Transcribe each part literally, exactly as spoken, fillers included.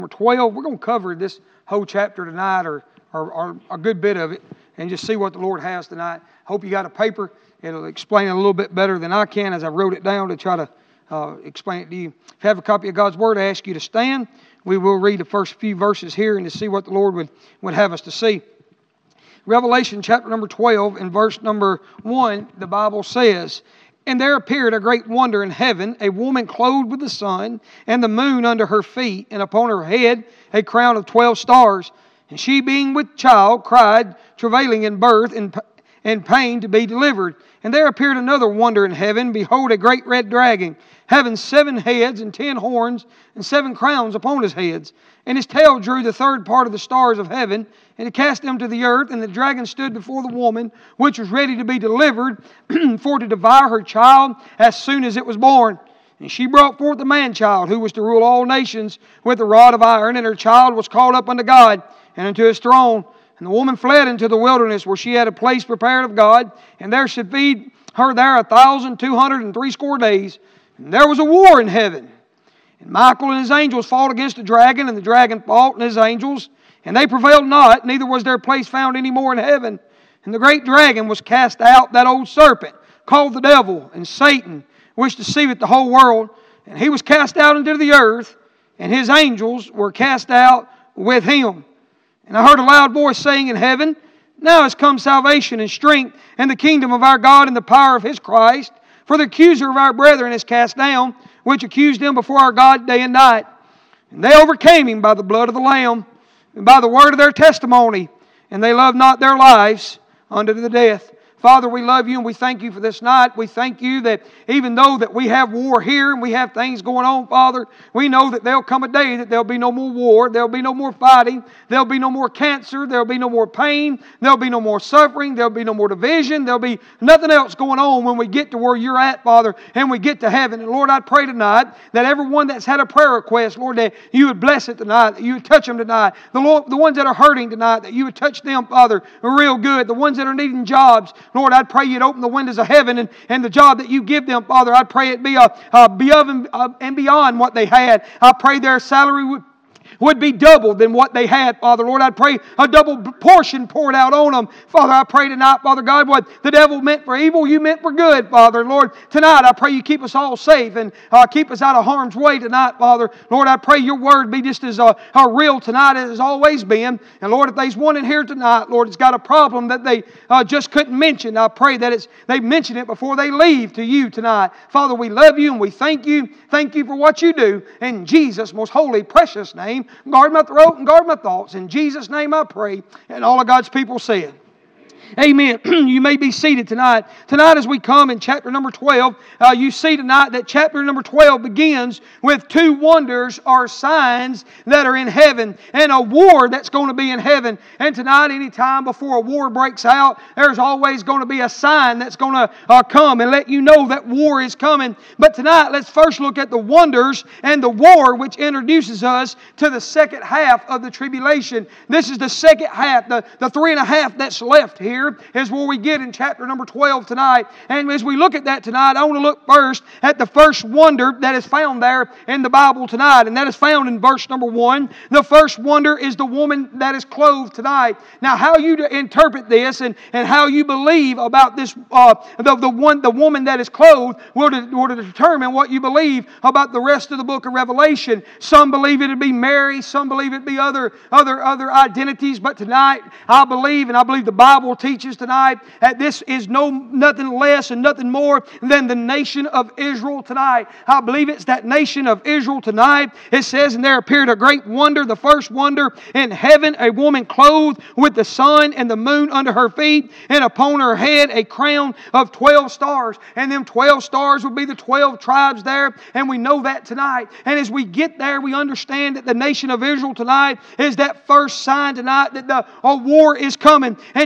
Number twelve, we're going to cover this whole chapter tonight, or, or, or a good bit of it, and just see what the Lord has tonight. Hope you got a paper. It'll explain it a little bit better than I can as I wrote it down to try to uh, explain it to you. If you have a copy of God's Word, I ask you to stand. We will read the first few verses here and to see what the Lord would, would have us to see. Revelation chapter number twelve and verse number one, the Bible says, "And there appeared a great wonder in heaven, a woman clothed with the sun, and the moon under her feet, and upon her head a crown of twelve stars. And she, being with child, cried, travailing in birth, and, and pain to be delivered. And there appeared another wonder in heaven, behold, a great red dragon, having seven heads and ten horns, and seven crowns upon his heads. And his tail drew the third part of the stars of heaven, and he cast them to the earth. And the dragon stood before the woman, which was ready to be delivered, for to devour her child as soon as it was born. And she brought forth the man-child, who was to rule all nations with a rod of iron. And her child was called up unto God, and unto His throne. And the woman fled into the wilderness, where she had a place prepared of God, and there should feed her there a thousand two hundred and threescore days. And there was a war in heaven. And Michael and his angels fought against the dragon, and the dragon fought and his angels, and they prevailed not, neither was their place found any more in heaven. And the great dragon was cast out, that old serpent, called the devil and Satan, which deceiveth the whole world. And he was cast out into the earth, and his angels were cast out with him. And I heard a loud voice saying in heaven, Now is come salvation and strength, and the kingdom of our God, and the power of His Christ. For the accuser of our brethren is cast down, which accused them before our God day and night. And they overcame him by the blood of the Lamb, and by the word of their testimony, and they loved not their lives unto the death." Father, we love You and we thank You for this night. We thank You that even though that we have war here and we have things going on, Father, we know that there'll come a day that there'll be no more war, there'll be no more fighting, there'll be no more cancer, there'll be no more pain, there'll be no more suffering, there'll be no more division, there'll be nothing else going on when we get to where You're at, Father, and we get to heaven. And Lord, I pray tonight that everyone that's had a prayer request, Lord, that You would bless it tonight, that You would touch them tonight. The, Lord, the ones that are hurting tonight, that You would touch them, Father, real good. The ones that are needing jobs, Lord, I'd pray You'd open the windows of heaven, and, and the job that You give them, Father, I'd pray it be a, a above and, uh, and beyond what they had. I pray their salary would would be double than what they had, Father. Lord, I pray a double portion poured out on them. Father, I pray tonight, Father God, what the devil meant for evil, You meant for good, Father. Lord, tonight I pray You keep us all safe and uh, keep us out of harm's way tonight, Father. Lord, I pray Your word be just as uh, uh, real tonight as it's always been. And Lord, if there's one in here tonight, Lord, it's got a problem that they uh, just couldn't mention, I pray that it's they mention it before they leave to You tonight. Father, we love You and we thank You. Thank You for what You do. In Jesus' most holy, precious name, guard my throat and guard my thoughts. In Jesus' name I pray. And all of God's people said, Amen. You may be seated tonight. Tonight as we come in chapter number twelve, uh, you see tonight that chapter number twelve begins with two wonders or signs that are in heaven and a war that's going to be in heaven. And tonight, any time before a war breaks out, there's always going to be a sign that's going to uh, come and let you know that war is coming. But tonight, let's first look at the wonders and the war, which introduces us to the second half of the tribulation. This is the second half, the, the three and a half that's left here. Is where we get in chapter number twelve tonight. And as we look at that tonight, I want to look first at the first wonder that is found there in the Bible tonight. And that is found in verse number one. The first wonder is the woman that is clothed tonight. Now, how you to interpret this and, and how you believe about this, uh, the, the, one, the woman that is clothed will, de, will determine what you believe about the rest of the book of Revelation. Some believe it to be Mary. Some believe it to be other, other, other identities. But tonight, I believe, and I believe the Bible teaches teaches tonight that this is no nothing less and nothing more than the nation of Israel tonight. I believe it's that nation of Israel tonight. It says, "And there appeared a great wonder, the first wonder in heaven, a woman clothed with the sun and the moon under her feet, and upon her head a crown of twelve stars." And them twelve stars will be the twelve tribes there, and we know that tonight. And as we get there, we understand that the nation of Israel tonight is that first sign tonight that the a war is coming. And tonight,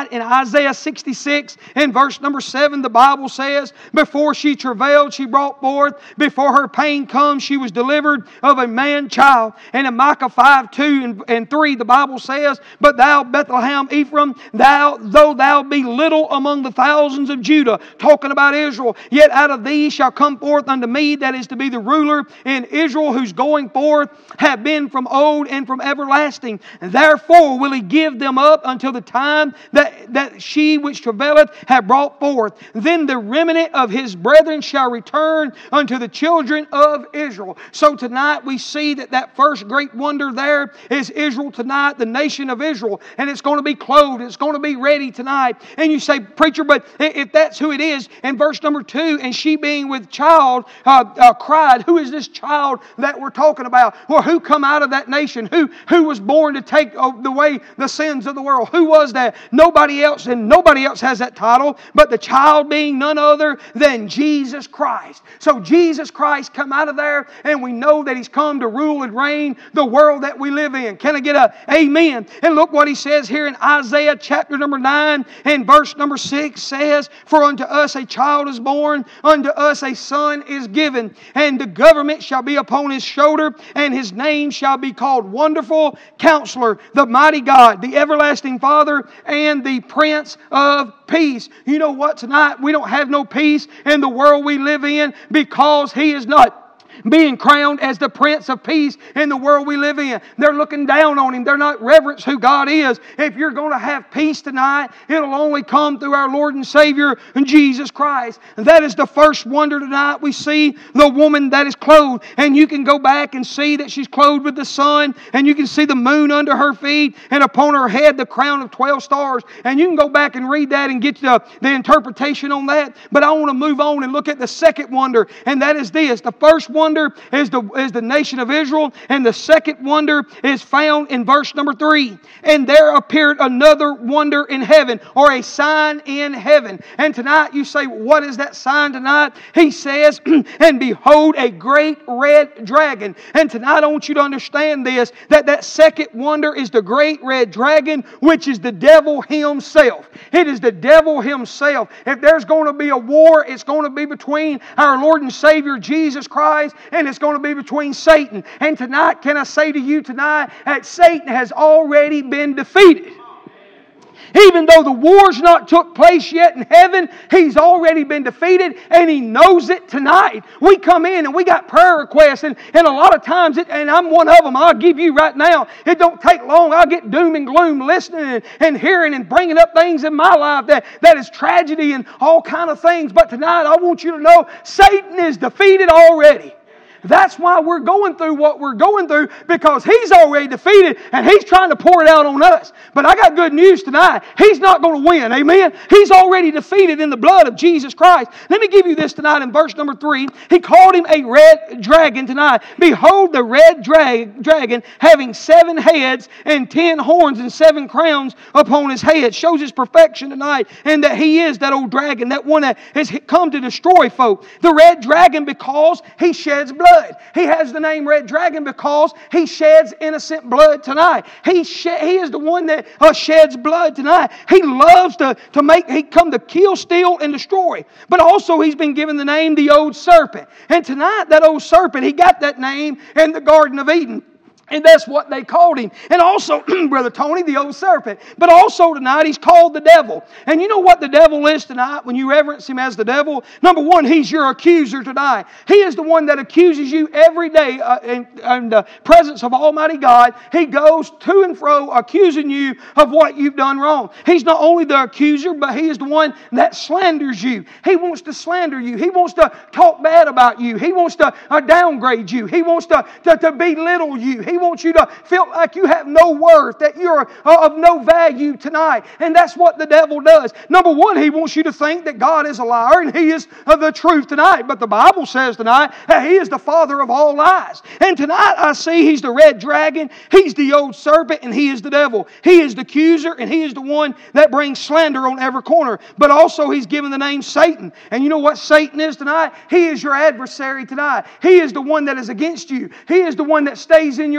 tonight in Isaiah sixty-six and verse number seven, the Bible says, before she travailed, she brought forth. Before her pain comes, she was delivered of a man child. And in Micah five, two and, and three, the Bible says, but thou, Bethlehem, Ephraim, thou, though thou be little among the thousands of Judah, talking about Israel, yet out of thee shall come forth unto me that is to be the ruler in Israel, whose going forth have been from old and from everlasting. And therefore will he give them up until the time that, that she which travaileth have brought forth. Then the remnant of his brethren shall return unto the children of Israel. So tonight we see that that first great wonder there is Israel tonight, the nation of Israel. And it's going to be clothed. It's going to be ready tonight. And you say, preacher, but if that's who it is, in verse number two, and she being with child uh, uh, cried, who is this child that we're talking about? Well, who come out of that nation? Who, who was born to take away the sins of the world? Who was that? Nobody else, and nobody else has that title, but the child being none other than Jesus Christ. So Jesus Christ come out of there, and we know that He's come to rule and reign the world that we live in. Can I get a amen? And look what He says here in Isaiah chapter number nine and verse number six says, for unto us a child is born, unto us a son is given, and the government shall be upon His shoulder, and His name shall be called Wonderful Counselor, the Mighty God, the Everlasting Father, and the Prince of Peace. You know what? Tonight we don't have no peace in the world we live in because He is not being crowned as the Prince of Peace in the world we live in. They're looking down on Him. They're not reverence who God is. If you're going to have peace tonight, it'll only come through our Lord and Savior, Jesus Christ. And that is the first wonder tonight. We see the woman that is clothed. And you can go back and see that she's clothed with the sun. And you can see the moon under her feet. And upon her head the crown of twelve stars. And you can go back and read that and get the, the interpretation on that. But I want to move on and look at the second wonder. And that is this. The first wonder is the, is the nation of Israel, and the second wonder is found in verse number three. And there appeared another wonder in heaven, or a sign in heaven. And tonight you say, what is that sign tonight? He says, and behold, a great red dragon. And tonight I want you to understand this, that that second wonder is the great red dragon, which is the devil himself. It is the devil himself. If there's going to be a war, it's going to be between our Lord and Savior Jesus Christ, and it's going to be between Satan. And tonight, can I say to you tonight that Satan has already been defeated. Even though the war's not took place yet in heaven, he's already been defeated, and he knows it tonight. We come in and we got prayer requests, and, and a lot of times, it, and I'm one of them, I'll give you right now, it don't take long. I'll get doom and gloom listening and, and hearing and bringing up things in my life that, that is tragedy and all kind of things. But tonight, I want you to know Satan is defeated already. That's why we're going through what we're going through, because he's already defeated and he's trying to pour it out on us. But I got good news tonight. He's not going to win. Amen? He's already defeated in the blood of Jesus Christ. Let me give you this tonight in verse number three. He called him a red dragon tonight. Behold, the red dra- dragon having seven heads and ten horns and seven crowns upon his head. Shows his perfection tonight, and that he is that old dragon, that one that has come to destroy folk. The red dragon, because he sheds blood. He has the name Red Dragon because he sheds innocent blood tonight. He shed, he is the one that uh, sheds blood tonight. He loves to, to make, he come to kill, steal, and destroy. But also he's been given the name the Old Serpent. And tonight that old serpent, he got that name in the Garden of Eden. And that's what they called him. And also, Brother Tony, the old serpent. But also tonight, he's called the devil. And you know what the devil is tonight when you reverence him as the devil? Number one, he's your accuser tonight. He is the one that accuses you every day uh, in, in the presence of Almighty God. He goes to and fro accusing you of what you've done wrong. He's not only the accuser, but he is the one that slanders you. He wants to slander you. He wants to talk bad about you. He wants to uh, downgrade you. He wants to, to, to belittle you. He He wants you to feel like you have no worth, that you're of no value tonight. And that's what the devil does. Number one, he wants you to think that God is a liar and He is of the truth tonight. But the Bible says tonight that He is the father of all lies. And tonight I see He's the red dragon, He's the old serpent, and He is the devil. He is the accuser, and He is the one that brings slander on every corner. But also He's given the name Satan. And you know what Satan is tonight? He is your adversary tonight. He is the one that is against you. He is the one that stays in your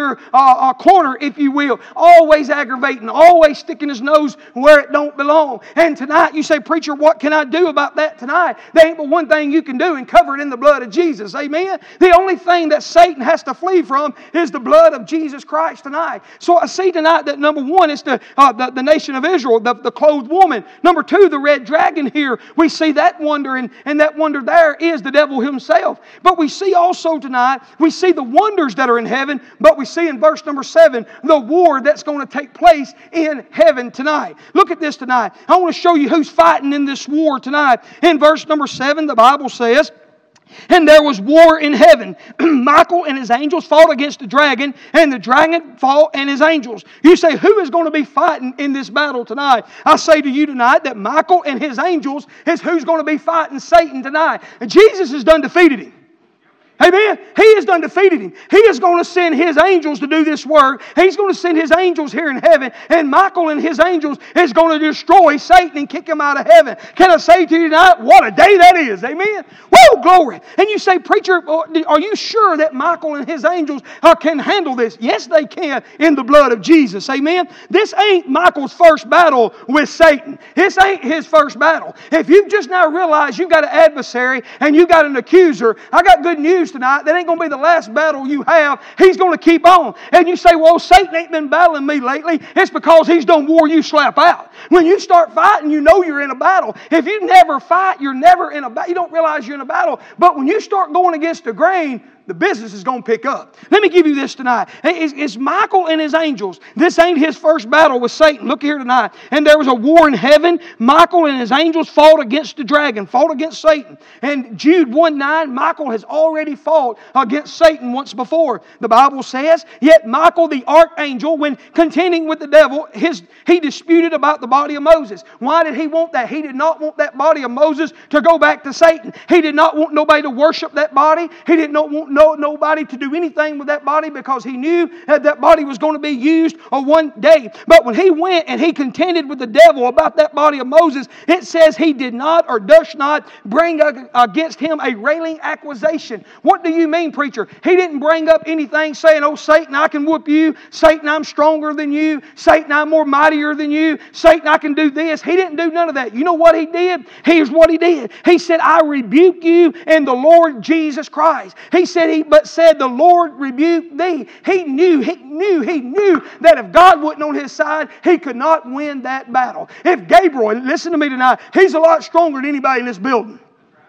your uh, uh, corner, if you will. Always aggravating, always sticking his nose where it don't belong. And tonight you say, preacher, what can I do about that tonight? There ain't but one thing you can do, and cover it in the blood of Jesus. Amen? The only thing that Satan has to flee from is the blood of Jesus Christ tonight. So I see tonight that number one is the, uh, the, the nation of Israel, the, the clothed woman. Number two, the red dragon here. We see that wonder, and, and that wonder there is the devil himself. But we see also tonight, we see the wonders that are in heaven, but we see in verse number seven, the war that's going to take place in heaven tonight. Look at this tonight. I want to show you who's fighting in this war tonight. In verse number seven, the Bible says, and there was war in heaven. Michael and his angels fought against the dragon, and the dragon fought and his angels. You say, who is going to be fighting in this battle tonight? I say to you tonight that Michael and his angels is who's going to be fighting Satan tonight. And Jesus has done defeated him. Amen. He has done defeated him. He is going to send His angels to do this work. He's going to send His angels here in heaven. And Michael and his angels is going to destroy Satan and kick him out of heaven. Can I say to you tonight, what a day that is. Amen. Woo, glory. And you say, preacher, are you sure that Michael and his angels uh, can handle this? Yes, they can in the blood of Jesus. Amen. This ain't Michael's first battle with Satan. This ain't his first battle. If you've just now realized you've got an adversary and you've got an accuser, I got good news tonight. That ain't going to be the last battle you have. He's going to keep on. And you say, well, Satan ain't been battling me lately. It's because he's done wore you slap out. When you start fighting, you know you're in a battle. If you never fight, you're never in a battle. You don't realize you're in a battle. But when you start going against the grain, the business is going to pick up. Let me give you this tonight. It's, it's Michael and his angels. This ain't his first battle with Satan. Look here tonight. And there was a war in heaven. Michael and his angels fought against the dragon, fought against Satan. And Jude one nine, Michael has already fought against Satan once before. The Bible says, yet Michael the archangel, when contending with the devil, his, he disputed about the body of Moses. Why did he want that? He did not want that body of Moses to go back to Satan. He did not want nobody to worship that body. He did not want No, nobody to do anything with that body because he knew that that body was going to be used on one day. But when he went and he contended with the devil about that body of Moses, it says he did not or does not bring against him a railing accusation. What do you mean, preacher? He didn't bring up anything saying, oh, Satan, I can whoop you. Satan, I'm stronger than you. Satan, I'm more mightier than you. Satan, I can do this. He didn't do none of that. You know what he did? Here's what he did. He said, I rebuke you in the Lord Jesus Christ. He said, He but said, the Lord rebuke thee. He knew, he knew, he knew that if God wasn't on his side, he could not win that battle. If Gabriel, listen to me tonight, he's a lot stronger than anybody in this building.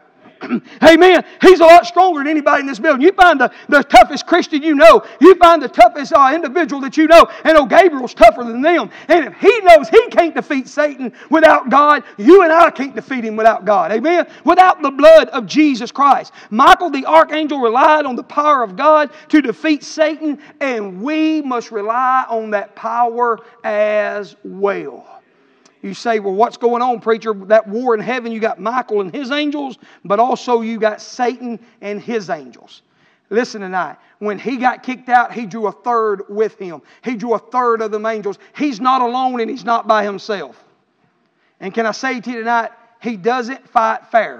Amen. He's a lot stronger than anybody in this building. You find the, the toughest Christian you know. You find the toughest uh, individual that you know. And oh, Gabriel's tougher than them. And if he knows he can't defeat Satan without God, you and I can't defeat him without God. Amen. Without the blood of Jesus Christ. Michael the archangel relied on the power of God to defeat Satan. And we must rely on that power as well. You say, well, what's going on, preacher? That war in heaven, you got Michael and his angels, but also you got Satan and his angels. Listen tonight. When he got kicked out, he drew a third with him. He drew a third of them angels. He's not alone and he's not by himself. And can I say to you tonight, he doesn't fight fair.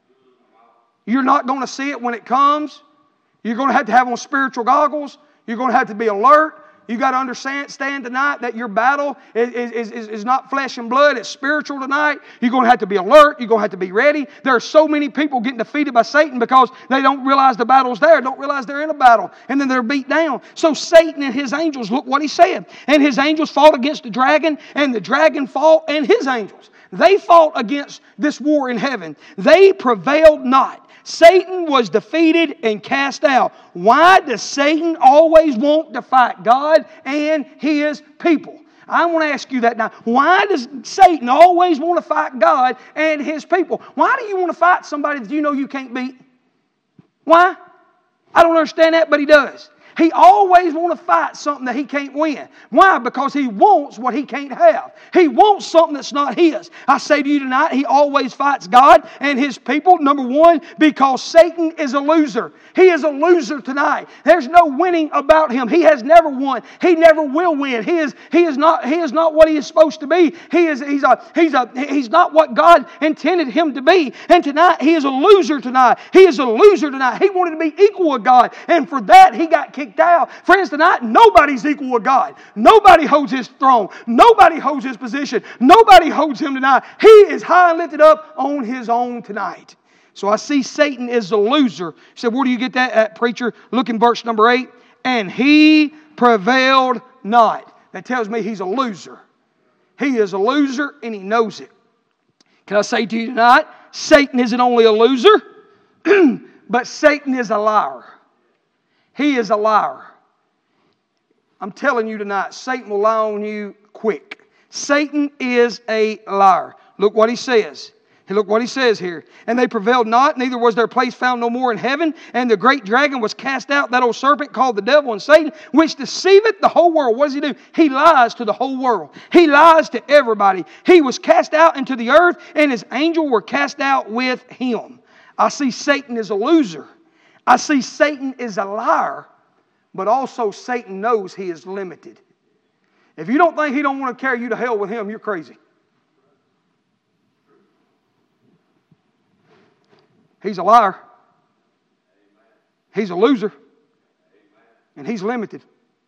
You're not going to see it when it comes. You're going to have to have on spiritual goggles. You're going to have to be alert. You got to understand stand tonight that your battle is, is, is, is not flesh and blood. It's spiritual tonight. You're going to have to be alert. You're going to have to be ready. There are so many people getting defeated by Satan because they don't realize the battle's there. Don't realize they're in a battle. And then they're beat down. So Satan and his angels, look what he said. And his angels fought against the dragon. And the dragon fought and his angels. They fought against this war in heaven. They prevailed not. Satan was defeated and cast out. Why does Satan always want to fight God and His people? I want to ask you that now. Why does Satan always want to fight God and His people? Why do you want to fight somebody that you know you can't beat? Why? I don't understand that, but he does. He always wants to fight something that he can't win. Why? Because he wants what he can't have. He wants something that's not his. I say to you tonight, he always fights God and His people. Number one, because Satan is a loser. He is a loser tonight. There's no winning about him. He has never won. He never will win. He is, he is not, he is not what he is supposed to be. He is, he's, a, he's, a, he's not what God intended him to be. And tonight, he is a loser tonight. He is a loser tonight. He wanted to be equal with God. And for that, he got kicked kicked out. Friends, tonight, nobody's equal with God. Nobody holds His throne. Nobody holds His position. Nobody holds Him tonight. He is high and lifted up on His own tonight. So I see Satan is the loser. You said, where do you get that at, preacher? Look in verse number eight. And he prevailed not. That tells me he's a loser. He is a loser and he knows it. Can I say to you tonight, Satan isn't only a loser, but Satan is a liar. He is a liar. I'm telling you tonight, Satan will lie on you quick. Satan is a liar. Look what he says. Look what he says here. And they prevailed not, neither was their place found no more in heaven. And the great dragon was cast out, that old serpent called the devil and Satan, which deceiveth the whole world. What does he do? He lies to the whole world. He lies to everybody. He was cast out into the earth, and his angels were cast out with him. I see Satan as a loser. I see Satan as a liar. But also Satan knows he is limited. If you don't think he don't want to carry you to hell with him, you're crazy. He's a liar. He's a loser. And he's limited.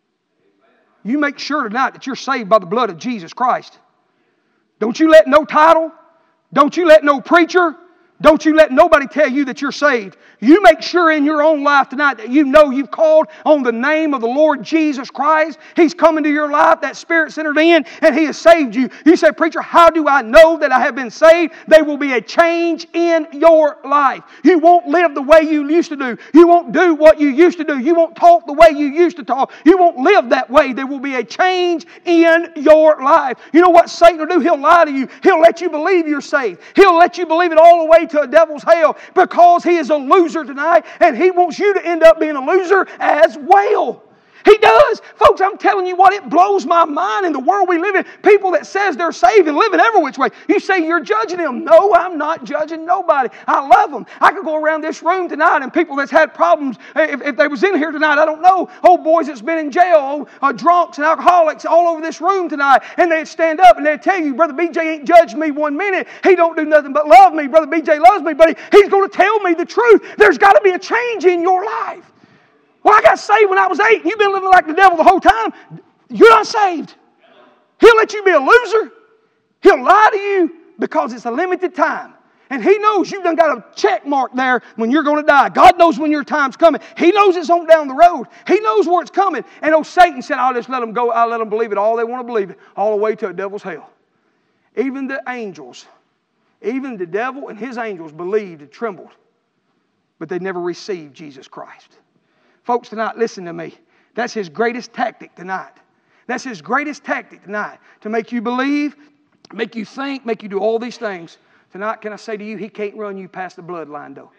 You make sure tonight that you're saved by the blood of Jesus Christ. Don't you let no title, don't you let no preacher, don't you let nobody tell you that you're saved. You make sure in your own life tonight that you know you've called on the name of the Lord Jesus Christ. He's come into your life. That Spirit's entered in and He has saved you. You say, preacher, how do I know that I have been saved? There will be a change in your life. You won't live the way you used to do. You won't do what you used to do. You won't talk the way you used to talk. You won't live that way. There will be a change in your life. You know what Satan will do? He'll lie to you. He'll let you believe you're saved. He'll let you believe it all the way to a devil's hell because he is a loser tonight and he wants you to end up being a loser as well. He does. Folks, I'm telling you what, it blows my mind in the world we live in. People that says they're saved and living every which way. You say you're judging them. No, I'm not judging nobody. I love them. I could go around this room tonight and people that's had problems, if, if they was in here tonight, I don't know, old boys that's been in jail, old, uh, drunks and alcoholics all over this room tonight, and they'd stand up and they'd tell you, Brother B J ain't judged me one minute. He don't do nothing but love me. Brother B J loves me, but he, he's going to tell me the truth. There's got to be a change in your life. Well, I got saved when I was eight, and you've been living like the devil the whole time. You're not saved. He'll let you be a loser. He'll lie to you because it's a limited time. And He knows you've done got a check mark there when you're going to die. God knows when your time's coming. He knows it's on down the road. He knows where it's coming. And oh, Satan said, I'll just let them go. I'll let them believe it all they want to believe it, all the way to a devil's hell. Even the angels, even the devil and his angels believed and trembled, but they never received Jesus Christ. Folks, tonight, listen to me. That's his greatest tactic tonight. That's his greatest tactic tonight. To make you believe, make you think, make you do all these things. Tonight, can I say to you, he can't run you past the bloodline, though.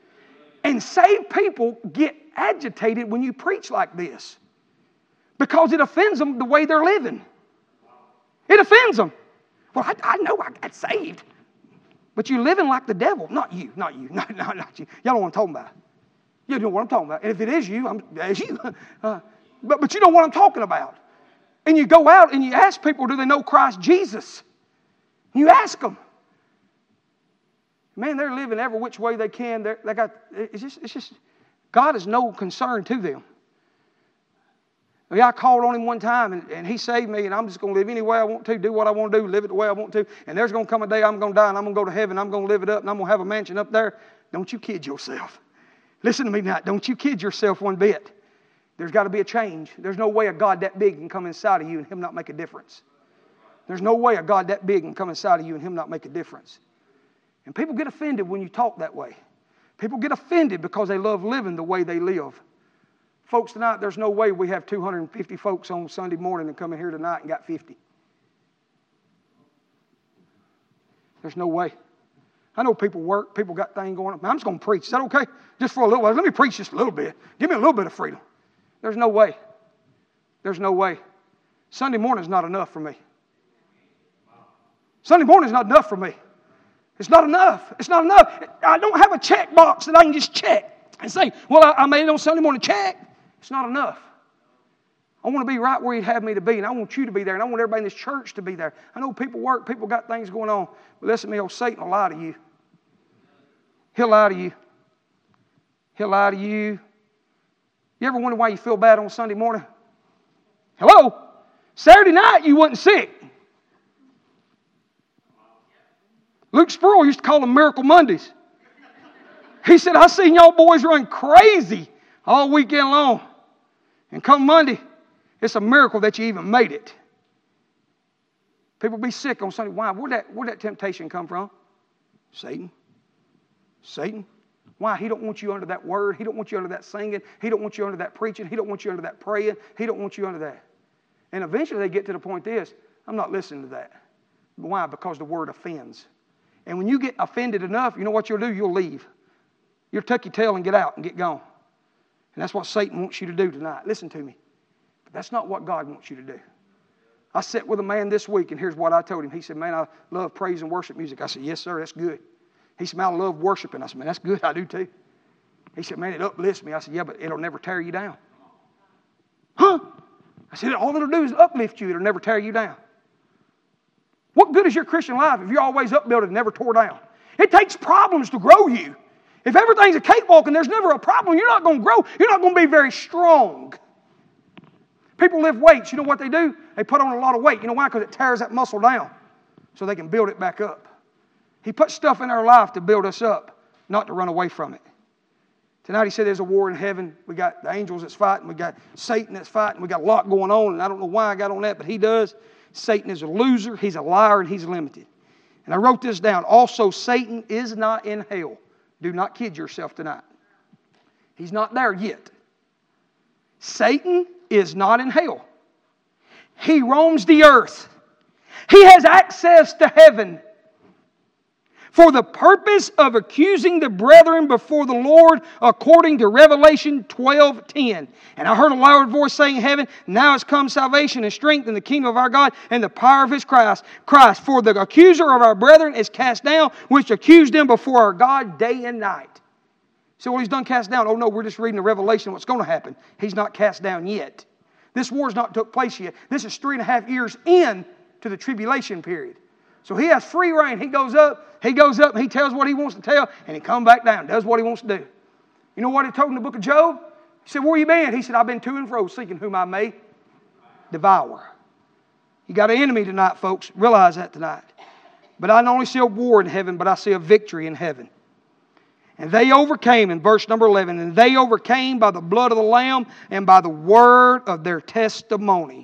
And saved people get agitated when you preach like this. Because it offends them the way they're living. It offends them. Well, I, I know I got saved. But you're living like the devil. Not you, not you, not, not, not you. Y'all know what I'm talking about. You know what I'm talking about. And if it is you, I'm, it's you. Uh, but, but you know what I'm talking about. And you go out and you ask people, do they know Christ Jesus? You ask them. Man, they're living every which way they can. They're, they got, it's just, it's just, God is no concern to them. I, mean, I called on Him one time and, and He saved me, and I'm just going to live any way I want to, do what I want to do, live it the way I want to. And there's going to come a day I'm going to die and I'm going to go to heaven. I'm going to live it up and I'm going to have a mansion up there. Don't you kid yourself. Listen to me now. Don't you kid yourself one bit. There's got to be a change. There's no way a God that big can come inside of you and Him not make a difference. There's no way a God that big can come inside of you and Him not make a difference. And people get offended when you talk that way. People get offended because they love living the way they live. Folks, tonight there's no way we have two hundred fifty folks on Sunday morning and come in here tonight and got fifty. There's no way. I know people work, people got things going on. I'm just going to preach. Is that okay? Just for a little while. Let me preach just a little bit. Give me a little bit of freedom. There's no way. There's no way. Sunday morning is not enough for me. Sunday morning is not enough for me. It's not enough. It's not enough. I don't have a check box that I can just check and say, well, I, I made it on Sunday morning check. It's not enough. I want to be right where He'd have me to be, and I want you to be there, and I want everybody in this church to be there. I know people work, people got things going on, but listen to me, old Satan will lie to you. He'll lie to you. He'll lie to you. You ever wonder why you feel bad on Sunday morning? Hello? Saturday night you wasn't sick. Luke Sproul used to call them Miracle Mondays. He said, I seen y'all boys run crazy all weekend long. And come Monday, it's a miracle that you even made it. People be sick on Sunday. Why? Where'd that, where'd that temptation come from? Satan. Satan. Why? He don't want you under that word. He don't want you under that singing. He don't want you under that preaching. He don't want you under that praying. He don't want you under that. And eventually they get to the point this, I'm not listening to that. Why? Because the word offends. And when you get offended enough, you know what you'll do? You'll leave. You'll tuck your tail and get out and get gone. And that's what Satan wants you to do tonight. Listen to me. But that's not what God wants you to do. I sat with a man this week, and here's what I told him. He said, man, I love praise and worship music. I said, yes, sir, that's good. He said, man, I love worshiping. I said, man, that's good. I do too. He said, man, it uplifts me. I said, yeah, but it'll never tear you down. Huh? I said, all it'll do is uplift you. It'll never tear you down. What good is your Christian life if you're always upbuilded and never tore down? It takes problems to grow you. If everything's a cakewalk and there's never a problem, you're not going to grow. You're not going to be very strong. People lift weights. You know what they do? They put on a lot of weight. You know why? Because it tears that muscle down so they can build it back up. He puts stuff in our life to build us up, not to run away from it. Tonight he said there's a war in heaven. We got the angels that's fighting. We got Satan that's fighting. We got a lot going on, and I don't know why I got on that, but he does. Satan is a loser. He's a liar, and he's limited. And I wrote this down. Also, Satan is not in hell. Do not kid yourself tonight. He's not there yet. Satan is not in hell. He roams the earth. He has access to heaven for the purpose of accusing the brethren before the Lord according to Revelation twelve ten. And I heard a loud voice saying in heaven, now has come salvation and strength in the kingdom of our God and the power of His Christ. Christ. For the accuser of our brethren is cast down, which accused them before our God day and night. So, well, he's done cast down. Oh no, we're just reading the Revelation what's going to happen. He's not cast down yet. This war's not took place yet. This is three and a half years in to the tribulation period. So he has free reign. He goes up, he goes up, and he tells what he wants to tell, and he comes back down, does what he wants to do. You know what he told in the book of Job? He said, where you been? He said, I've been to and fro, seeking whom I may devour. You got an enemy tonight, folks. Realize that tonight. But I not only see a war in heaven, but I see a victory in heaven. And they overcame, in verse number eleven, and they overcame by the blood of the Lamb and by the word of their testimony.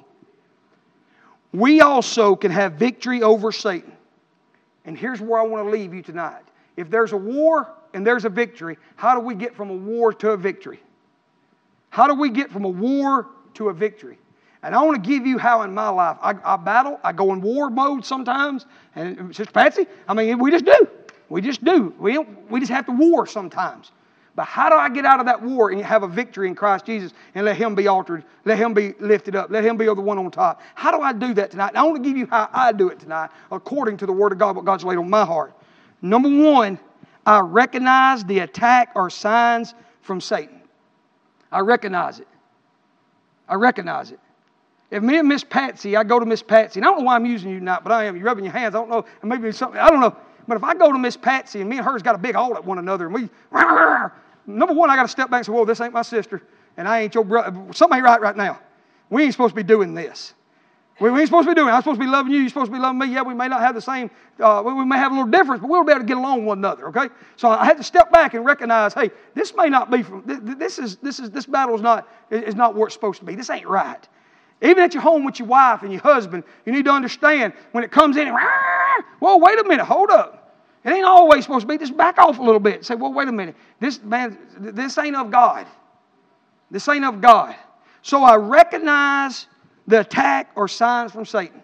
We also can have victory over Satan. And here's where I want to leave you tonight. If there's a war and there's a victory, how do we get from a war to a victory? How do we get from a war to a victory? And I want to give you how in my life. I, I battle. I go in war mode sometimes. And Sister Patsy, I mean, we just do. We just do. We, don't, we just have to war sometimes. But how do I get out of that war and have a victory in Christ Jesus and let Him be altered, let Him be lifted up, let Him be the one on top? How do I do that tonight? And I want to give you how I do it tonight according to the Word of God, what God's laid on my heart. Number one, I recognize the attack or signs from Satan. I recognize it. I recognize it. If me and Miss Patsy, I go to Miss Patsy, and I don't know why I'm using you tonight, but I am. You're rubbing your hands. I don't know. Maybe it's something. I don't know. But if I go to Miss Patsy and me and her's got a big haul at one another, and we, number one, I got to step back and say, whoa, this ain't my sister, and I ain't your brother. Something ain't right right now. We ain't supposed to be doing this. We, we ain't supposed to be doing it. I'm supposed to be loving you. You're supposed to be loving me. Yeah, we may not have the same, uh, we, we may have a little difference, but we'll be able to get along with one another, okay? So I had to step back and recognize, hey, this may not be from, this is, this is, this battle is not, is not where it's supposed to be. This ain't right. Even at your home with your wife and your husband, you need to understand when it comes in, and, whoa, wait a minute, hold up. It ain't always supposed to be. Just back off a little bit. Say, well, wait a minute. This man, this ain't of God. This ain't of God. So I recognize the attack or signs from Satan.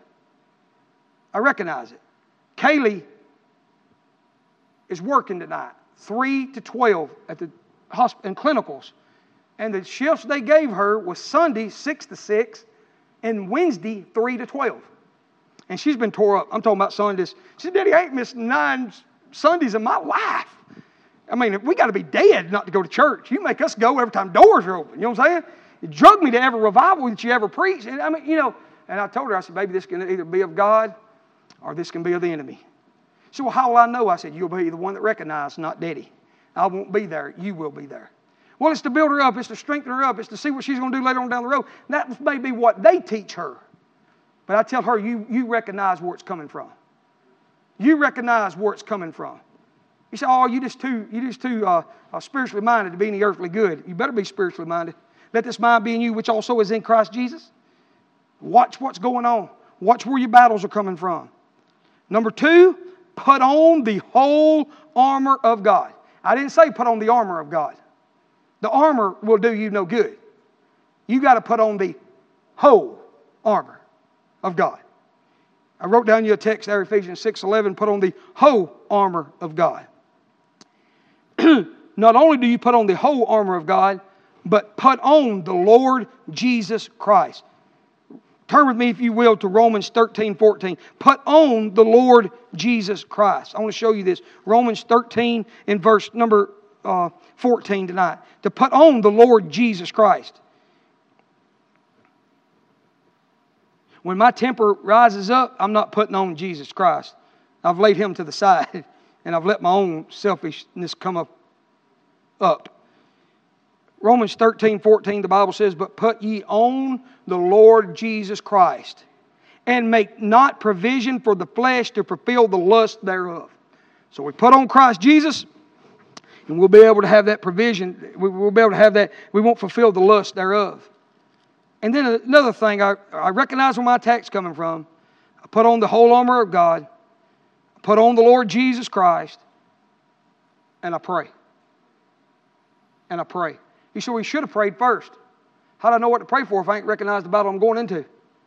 I recognize it. Kaylee is working tonight, three to twelve at the hospital in clinicals. And the shifts they gave her was Sunday, six to six, and Wednesday, three to twelve. And she's been tore up. I'm talking about Sundays. She said, Daddy, I ain't missed nine Sundays in my life. I mean, we got to be dead not to go to church. You make us go every time doors are open. You know what I'm saying? It drug me to every revival that you ever preached. And I mean, you know, and I told her, I said, baby, this can either be of God or this can be of the enemy. She said, well, how will I know? I said, you'll be the one that recognizes, not Daddy. I won't be there. You will be there. Well, it's to build her up. It's to strengthen her up. It's to see what she's going to do later on down the road. And that may be what they teach her. But I tell her, you, you recognize where it's coming from. You recognize where it's coming from. You say, oh, you just too, you just too uh, uh, spiritually minded to be any earthly good. You better be spiritually minded. Let this mind be in you, which also is in Christ Jesus. Watch what's going on. Watch where your battles are coming from. Number two, put on the whole armor of God. I didn't say put on the armor of God. The armor will do you no good. You got to put on the whole armor of God. I wrote down you a text there, Ephesians six eleven, put on the whole armor of God. Not only do you put on the whole armor of God, but put on the Lord Jesus Christ. Turn with me, if you will, to Romans thirteen fourteen. Put on the Lord Jesus Christ. I want to show you this. Romans thirteen in verse number uh, fourteen tonight. To put on the Lord Jesus Christ. When my temper rises up, I'm not putting on Jesus Christ. I've laid Him to the side, and I've let my own selfishness come up. up. Romans thirteen fourteen, the Bible says, but put ye on the Lord Jesus Christ, and make not provision for the flesh to fulfill the lust thereof. So we put on Christ Jesus, and we'll be able to have that provision. We'll be able to have that. We won't fulfill the lust thereof. And then another thing, I, I recognize where my attack's coming from. I put on the whole armor of God. I put on the Lord Jesus Christ. And I pray. And I pray. You say, well, we should have prayed first. How do I know what to pray for if I ain't recognized the battle I'm going into?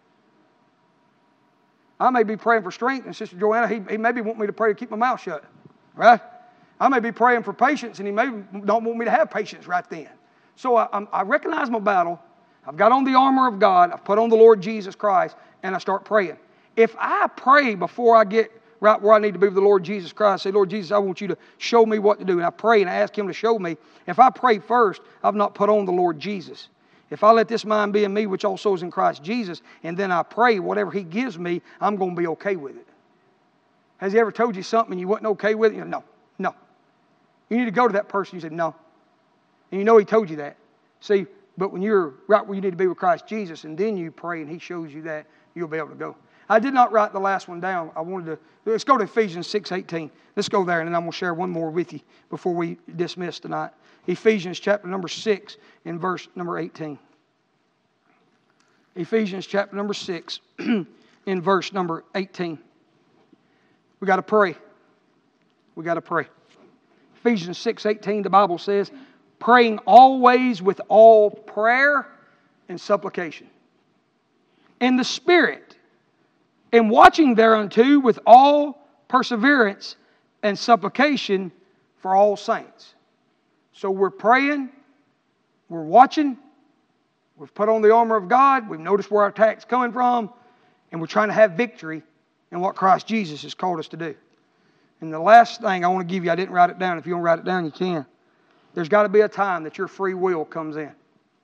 I may be praying for strength, and Sister Joanna, he, he maybe want me to pray to keep my mouth shut. Right? I may be praying for patience, and he may don't want me to have patience right then. So I, I recognize my battle. I've got on the armor of God. I've put on the Lord Jesus Christ, and I start praying. If I pray before I get right where I need to be with the Lord Jesus Christ, say, Lord Jesus, I want you to show me what to do. And I pray and I ask Him to show me. If I pray first, I've not put on the Lord Jesus. If I let this mind be in me, which also is in Christ Jesus, and then I pray whatever He gives me, I'm going to be okay with it. Has He ever told you something and you wasn't okay with it? You know, no, no. You need to go to that person. You say, no. And you know He told you that. See, but when you're right where you need to be with Christ Jesus, and then you pray and He shows you that, you'll be able to go. I did not write the last one down. I wanted to, let's go to Ephesians six eighteen. Let's go there, and then I'm going to share one more with you before we dismiss tonight. Ephesians chapter number six in verse number eighteen. Ephesians chapter number six in verse number eighteen. We got to pray. We got to pray. Ephesians six eighteen, the Bible says, praying always with all prayer and supplication in the Spirit, and watching thereunto with all perseverance and supplication for all saints. So we're praying, we're watching, we've put on the armor of God, we've noticed where our attack's coming from, and we're trying to have victory in what Christ Jesus has called us to do. And the last thing I want to give you, I didn't write it down. If you want to write it down, you can. There's got to be a time that your free will comes in.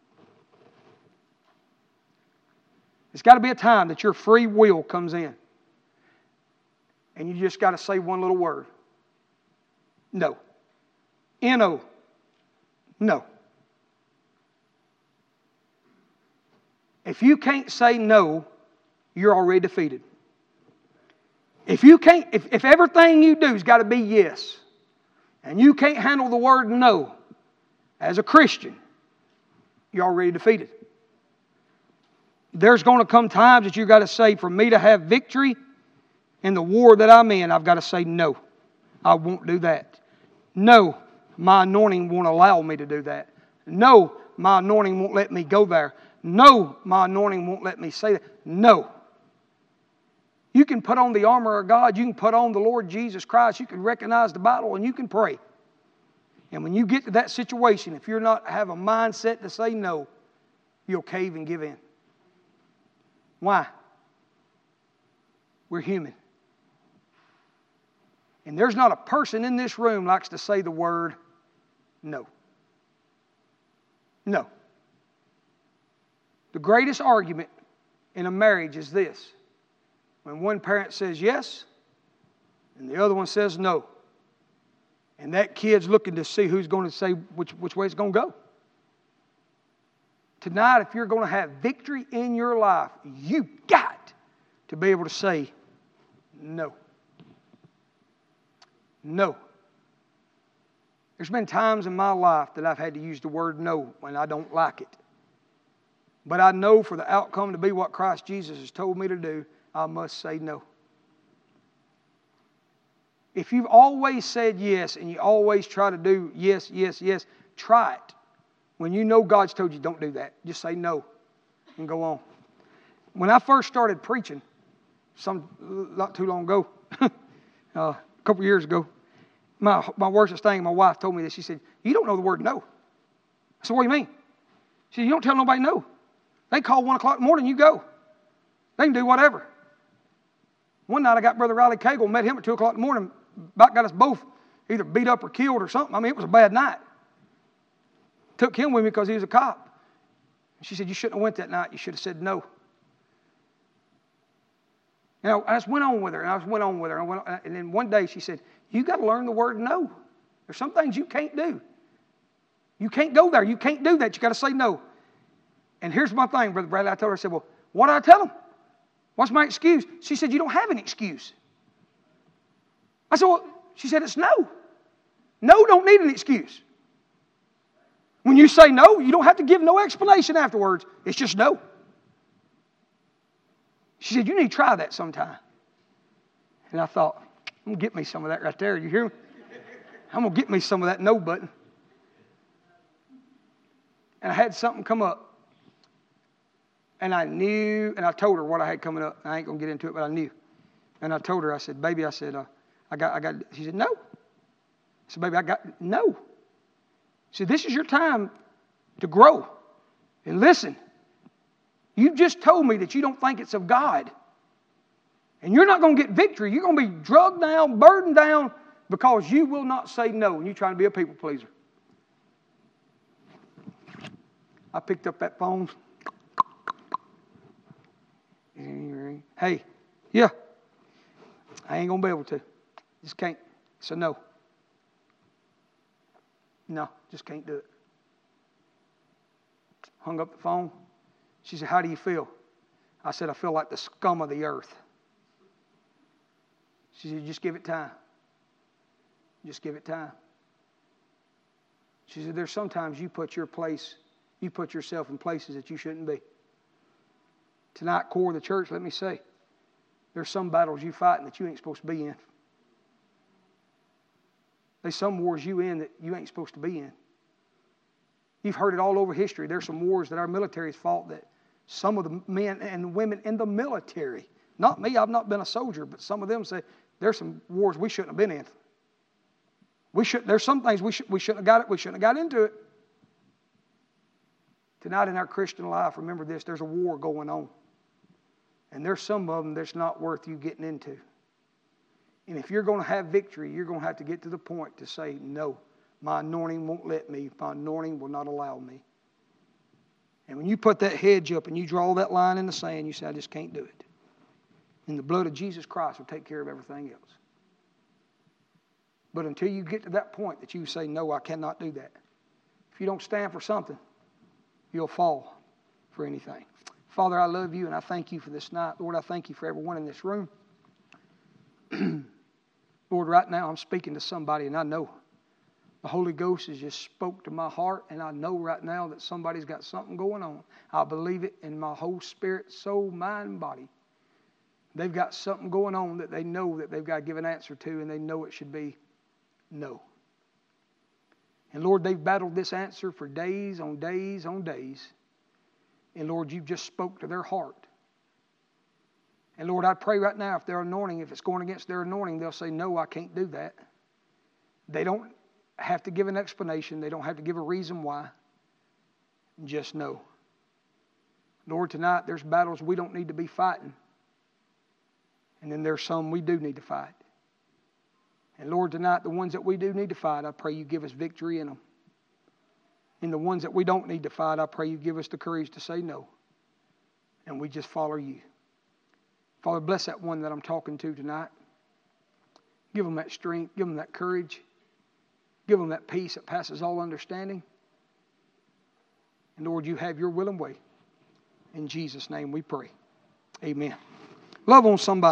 There's got to be a time that your free will comes in. And you just got to say one little word. No. N O. No. If you can't say no, you're already defeated. If you can't, if, if everything you do has got to be yes, and you can't handle the word no, as a Christian, you're already defeated. There's going to come times that you've got to say, for me to have victory in the war that I'm in, I've got to say no. I won't do that. No, my anointing won't allow me to do that. No, my anointing won't let me go there. No, my anointing won't let me say that. No. You can put on the armor of God. You can put on the Lord Jesus Christ. You can recognize the battle and you can pray. And when you get to that situation, if you're not have a mindset to say no, you'll cave and give in. Why? We're human. And there's not a person in this room likes to say the word no. No. The greatest argument in a marriage is this. When one parent says yes, and the other one says no. And that kid's looking to see who's going to say which, which way it's going to go. Tonight, if you're going to have victory in your life, you got to be able to say no. No. There's been times in my life that I've had to use the word no when I don't like it. But I know for the outcome to be what Christ Jesus has told me to do, I must say no. If you've always said yes and you always try to do yes, yes, yes, try it. When you know God's told you don't do that, just say no and go on. When I first started preaching, some not too long ago, uh, a couple years ago, my my worstest thing, my wife told me this. She said, "You don't know the word no." I said, "What do you mean?" She said, "You don't tell nobody no. They call one o'clock in the morning, you go. They can do whatever." One night I got Brother Riley Cagle, met him at two o'clock in the morning, about got us both either beat up or killed or something. I mean, it was a bad night. Took him with me because he was a cop. She said, "You shouldn't have went that night. You should have said no." You know, I just went on with her, and I just went on with her. And, I went on, and then one day she said, "You got to learn the word no. There's some things you can't do. You can't go there. You can't do that. You got to say no." And here's my thing, Brother Bradley. I told her, I said, "Well, what do I tell them? What's my excuse?" She said, "You don't have an excuse." I said, "Well," she said, "it's no. No don't need an excuse. When you say no, you don't have to give no explanation afterwards. It's just no." She said, "You need to try that sometime." And I thought, I'm going to get me some of that right there. You hear me? I'm going to get me some of that no button. And I had something come up. And I knew, and I told her what I had coming up. I ain't going to get into it, but I knew. And I told her, I said, "Baby," I said, uh, I got, I got, she said, "No." I said, "Baby, I got, no." She said, "This is your time to grow. And listen, you just told me that you don't think it's of God. And you're not going to get victory. You're going to be drugged down, burdened down, because you will not say no, and you're trying to be a people pleaser." I picked up that phone. "Hey, yeah, I ain't going to be able to. Just can't. It's a no. No, just can't do it." Hung up the phone. She said, "How do you feel?" I said, "I feel like the scum of the earth." She said, "Just give it time. Just give it time." She said, "There's sometimes you put your place, you put yourself in places that you shouldn't be." Tonight, core of the church, let me say, there's some battles you fighting that you ain't supposed to be in. There's some wars you in that you ain't supposed to be in. You've heard it all over history. There's some wars that our military's fought that some of the men and women in the military, not me, I've not been a soldier, but some of them say there's some wars we shouldn't have been in. We should. There's some things we should we shouldn't have got it. We shouldn't have got into it. Tonight in our Christian life, remember this: there's a war going on, and there's some of them that's not worth you getting into. And if you're going to have victory, you're going to have to get to the point to say, "No, my anointing won't let me. My anointing will not allow me." And when you put that hedge up and you draw that line in the sand, you say, "I just can't do it." And the blood of Jesus Christ will take care of everything else. But until you get to that point that you say, "No, I cannot do that," if you don't stand for something, you'll fall for anything. Father, I love you and I thank you for this night. Lord, I thank you for everyone in this room. Lord, right now I'm speaking to somebody, and I know the Holy Ghost has just spoke to my heart, and I know right now that somebody's got something going on. I believe it in my whole spirit, soul, mind, and body. They've got something going on that they know that they've got to give an answer to, and they know it should be no. And Lord, they've battled this answer for days on days on days. And Lord, you've just spoke to their heart. And Lord, I pray right now if their anointing, if it's going against their anointing, they'll say, "No, I can't do that." They don't have to give an explanation. They don't have to give a reason why. Just know. Lord, tonight there's battles we don't need to be fighting. And then there's some we do need to fight. And Lord, tonight the ones that we do need to fight, I pray you give us victory in them. And the ones that we don't need to fight, I pray you give us the courage to say no. And we just follow you. Father, bless that one that I'm talking to tonight. Give them that strength. Give them that courage. Give them that peace that passes all understanding. And Lord, you have your will and way. In Jesus' name we pray. Amen. Love on somebody.